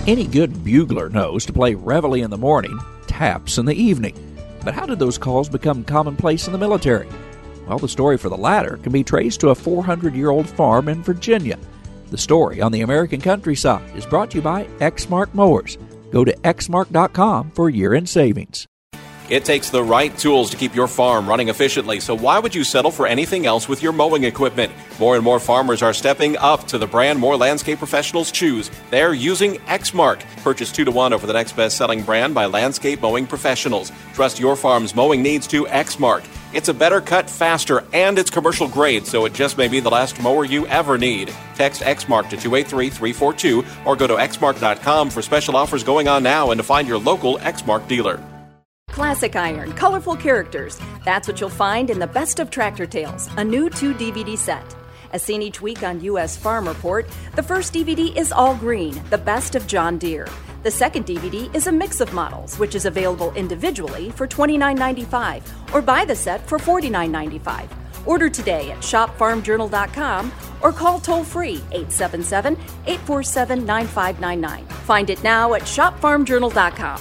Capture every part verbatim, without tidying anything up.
Any good bugler knows to play reveille in the morning, taps in the evening. But how did those calls become commonplace in the military? Well, the story for the latter can be traced to a four hundred year old farm in Virginia. The story on the American Countryside is brought to you by Exmark Mowers. Go to exmark dot com for year-end savings. It takes the right tools to keep your farm running efficiently, so why would you settle for anything else with your mowing equipment? More and more farmers are stepping up to the brand more landscape professionals choose. They're using Exmark. Purchase two to one over the next best-selling brand by landscape mowing professionals. Trust your farm's mowing needs to Exmark. It's a better cut, faster, and it's commercial grade, so it just may be the last mower you ever need. Text Exmark to two eight three, three four two or go to exmark dot com for special offers going on now and to find your local Exmark dealer. Classic iron, colorful characters. That's what you'll find in the Best of Tractor Tales, a new two D V D set. As seen each week on U S Farm Report, the first D V D is all green, the best of John Deere. The second D V D is a mix of models, which is available individually for twenty-nine ninety-five or buy the set for forty-nine ninety-five. Order today at shop farm journal dot com or call toll-free eight seven seven, eight four seven, nine five nine nine. Find it now at shop farm journal dot com.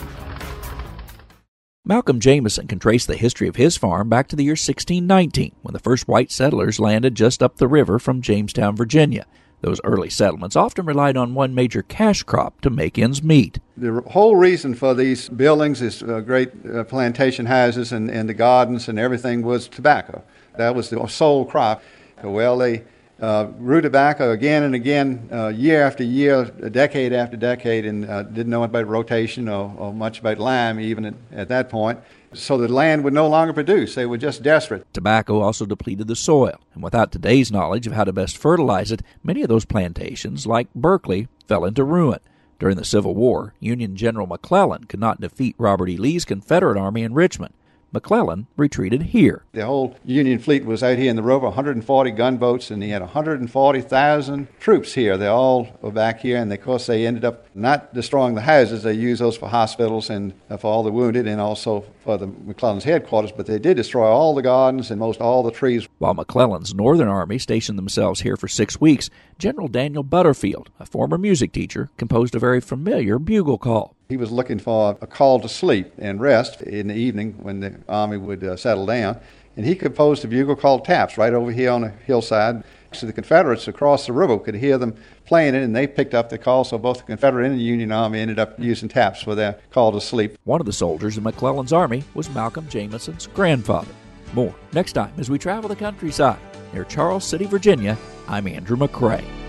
Malcolm Jameson can trace the history of his farm back to the year sixteen nineteen, when the first white settlers landed just up the river from Jamestown, Virginia. Those early settlements often relied on one major cash crop to make ends meet. The whole reason for these buildings, these uh, great uh, plantation houses and, and the gardens and everything, was tobacco. That was the sole crop. Well, they uh, grew tobacco again and again, uh, year after year, decade after decade, and uh, didn't know about rotation or, or much about lime even at, at that point. So the land would no longer produce. They were just desperate. Tobacco also depleted the soil, and without today's knowledge of how to best fertilize it, many of those plantations, like Berkeley, fell into ruin. During the Civil War, Union General McClellan could not defeat Robert E. Lee's Confederate Army in Richmond. McClellan retreated here. The whole Union fleet was out here in the river, one hundred forty gunboats, and he had one hundred forty thousand troops here. They all were back here, and of course they ended up not destroying the houses. They used those for hospitals and for all the wounded and also for the McClellan's headquarters, but they did destroy all the gardens and most all the trees. While McClellan's Northern Army stationed themselves here for six weeks, General Daniel Butterfield, a former music teacher, composed a very familiar bugle call. He was looking for a call to sleep and rest in the evening when the army would uh, settle down, and he composed a bugle called Taps right over here on the hillside. So the Confederates across the river could hear them playing it, and they picked up the call, so both the Confederate and the Union Army ended up using taps for their call to sleep. One of the soldiers in McClellan's army was Malcolm Jameson's grandfather. More next time as we travel the countryside. Near Charles City, Virginia, I'm Andrew McCrae.